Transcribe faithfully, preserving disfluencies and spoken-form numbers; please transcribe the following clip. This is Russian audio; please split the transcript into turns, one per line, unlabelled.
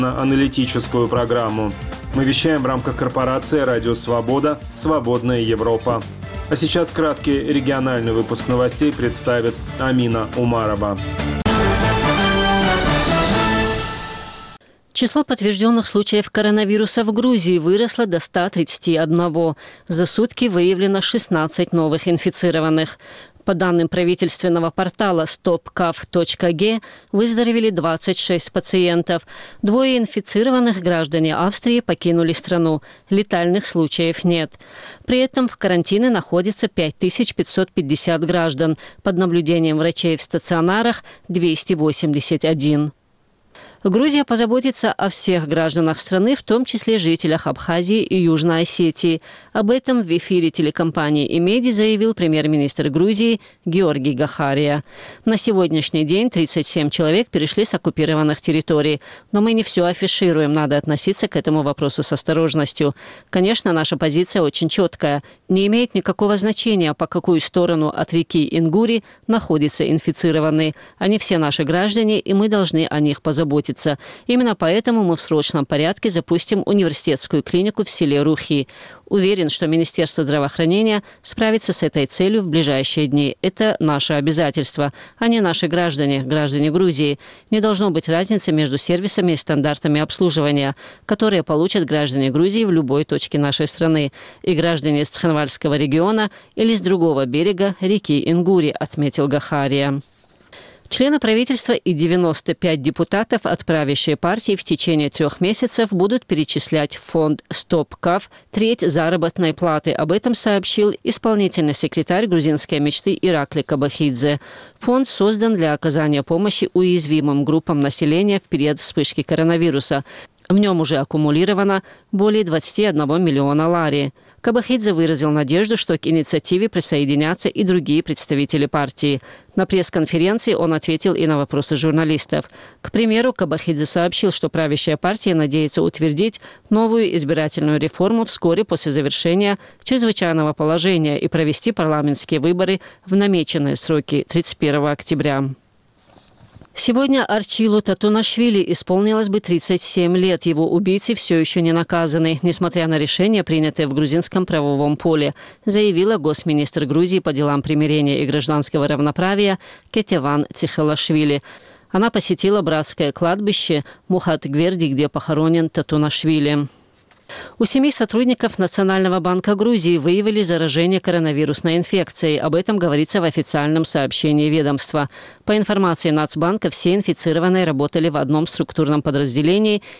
аналитическую программу. Мы вещаем в рамках корпорации «Радио Свобода. Свободная Европа». А сейчас краткий региональный выпуск новостей представит Амина Умарова.
Число подтвержденных случаев коронавируса в Грузии выросло до ста тридцати одного. За сутки выявлено шестнадцать новых инфицированных. По данным правительственного портала стоп кав точка ге, выздоровели двадцать шесть пациентов. Двое инфицированных граждане Австрии покинули страну. Летальных случаев нет. При этом в карантине находится пять тысяч пятьсот пятьдесят граждан. Под наблюдением врачей в стационарах двести восемьдесят один. Грузия позаботится о всех гражданах страны, в том числе жителях Абхазии и Южной Осетии. Об этом в эфире телекомпании «Имеди» заявил премьер-министр Грузии Георгий Гахария. На сегодняшний день тридцать семь человек перешли с оккупированных территорий. Но мы не все афишируем, надо относиться к этому вопросу с осторожностью. Конечно, наша позиция очень четкая. Не имеет никакого значения, по какую сторону от реки Ингури находятся инфицированные. Они все наши граждане, и мы должны о них позаботиться. Именно поэтому мы в срочном порядке запустим университетскую клинику в селе Рухи. Уверен, что Министерство здравоохранения справится с этой целью в ближайшие дни. Это наше обязательство. Они наши граждане, граждане Грузии. Не должно быть разницы между сервисами и стандартами обслуживания, которые получат граждане Грузии в любой точке нашей страны. И граждане из Цхинвальского региона или с другого берега реки Ингури, отметил Гахария. Члены правительства и девяносто пять депутатов от правящей партии в течение трех месяцев будут перечислять в фонд стоп кав треть заработной платы. Об этом сообщил исполнительный секретарь грузинской мечты Иракли Кабахидзе. Фонд создан для оказания помощи уязвимым группам населения в период вспышки коронавируса. В нем уже аккумулировано более двадцати одного миллиона лари. Кабахидзе выразил надежду, что к инициативе присоединятся и другие представители партии. На пресс-конференции он ответил и на вопросы журналистов. К примеру, Кабахидзе сообщил, что правящая партия надеется утвердить новую избирательную реформу вскоре после завершения чрезвычайного положения и провести парламентские выборы в намеченные сроки тридцать первого октября. Сегодня Арчилу Татунашвили исполнилось бы тридцать семь лет. Его убийцы все еще не наказаны, несмотря на решения, принятые в грузинском правовом поле, заявила госминистр Грузии по делам примирения и гражданского равноправия Кетеван Цихалашвили. Она посетила братское кладбище Мухат-Гверди, где похоронен Татунашвили. У семи сотрудников Национального банка Грузии выявили заражение коронавирусной инфекцией. Об этом говорится в официальном сообщении ведомства. По информации Нацбанка, все инфицированные работали в одном структурном подразделении